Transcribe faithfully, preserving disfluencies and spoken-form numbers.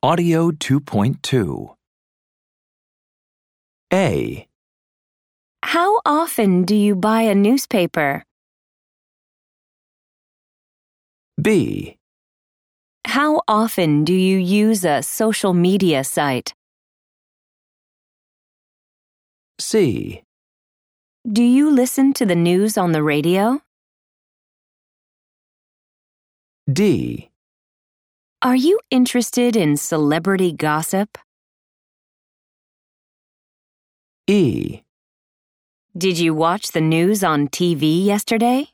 Audio two point two. A. How often do you buy a newspaper? B. How often do you use a social media site? C. Do you listen to the news on the radio? D. Are you interested in celebrity gossip? E. Did you watch the news on T V yesterday?